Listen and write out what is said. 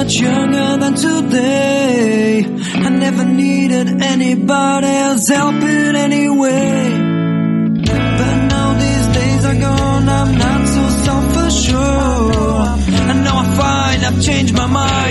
much younger than today. I never needed anybody else help in any way. But now these days are gone, I'm not so self-assured. And now I find I've changed my mind.